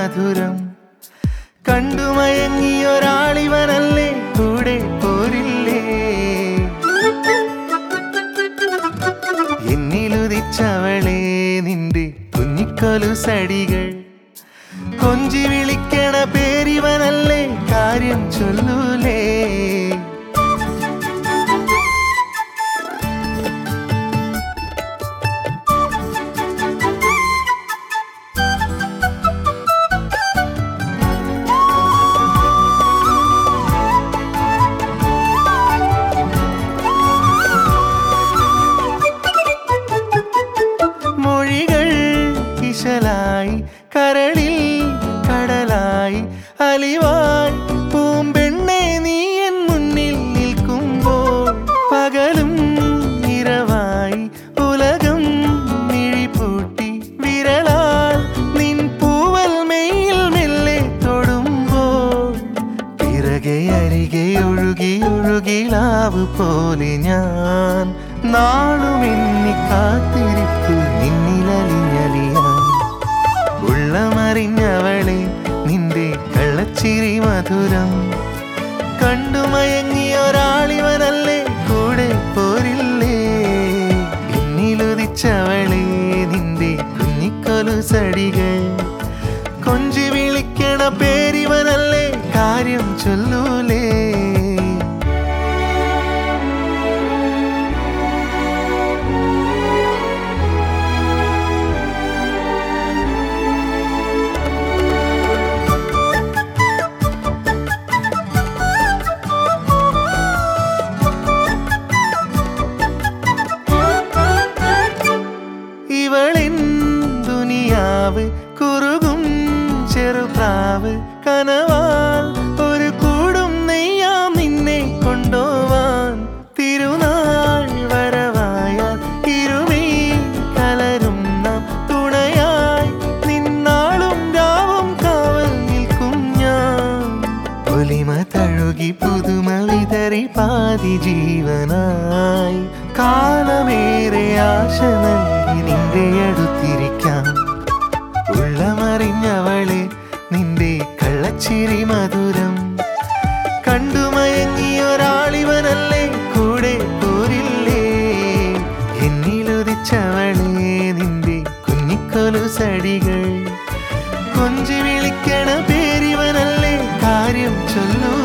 മധുരം കണ്ടുമയങ്ങിയൊരാളിവനല്ലേ കൂടെ പോരില്ലേ എന്നിലുദിച്ചവളെ നിന്റെ കുഞ്ഞിക്കൊലുസടികൾ കൊഞ്ചി വിളിക്കണ പേരിവനല്ലേ കാര്യം ചൊല്ലൂലേ കരളിൽ കടലായി അലിവായി പൂമ്പെണ്ണെ നീ എൻ മുന്നിൽ നിൽക്കുമ്പോൾ പകലും ഇരവായി ഉലകം മിഴിപൂട്ടി വിരലാൽ നിൻ പൂവൽ മെയിൽ മെല്ലെ തൊടുമ്പോൾ പിറകെ അരികെ ഒഴുകി ഒഴുകിലാവ് പോലെ ഞാൻ നാളുമെന്നി കാത്തിരിപ്പു നിന്നിലലിഞ്ഞലിയാൻ ഉള്ളമറിഞ്ഞവളെ നിന്റെ കള്ളച്ചിരി മധുരം കണ്ടുമയങ്ങിയൊരാളിവനല്ലേ കൂടെ പോരില്ലേ എന്നിലുദിച്ചവളെ നിന്റെ കുഞ്ഞിക്കൊലുസടികൾ കൊഞ്ചി വിളിക്കണ പേരിവനല്ലേ കാര്യം ചൊല്ലൂലേ കുറുകും ചെറുപ്രാവ് കനവാൽ ഒരു കൂടും നെയ്യാം നിന്നെ കൊണ്ടോവാൻ തിരുനാൾ വരവായാൽ ഇരുമീ കലരും നാം തുണയായി നിന്നാളും രാവും കാവൽ നിൽക്കും ഞാൻ ഒലിമ തഴുകി പുതുമ വിതറി പാതി ജീവനായി കാലമേറെ ആശ നൽകി നിന്റെ അടുത്തിരിക്കാം ഉള്ളമറിഞ്ഞവളെ നിന്റെ കള്ളച്ചിരി മധുരം കണ്ടുമയങ്ങിയൊരാളിവനല്ലേ കൂടെ പോരില്ലേ എന്നിലുദിച്ചവളെ നിന്റെ കുഞ്ഞിക്കൊലുസടികൾ കൊഞ്ചി വിളിക്കണ പേരിവനല്ലേ കാര്യം ചൊല്ലൂ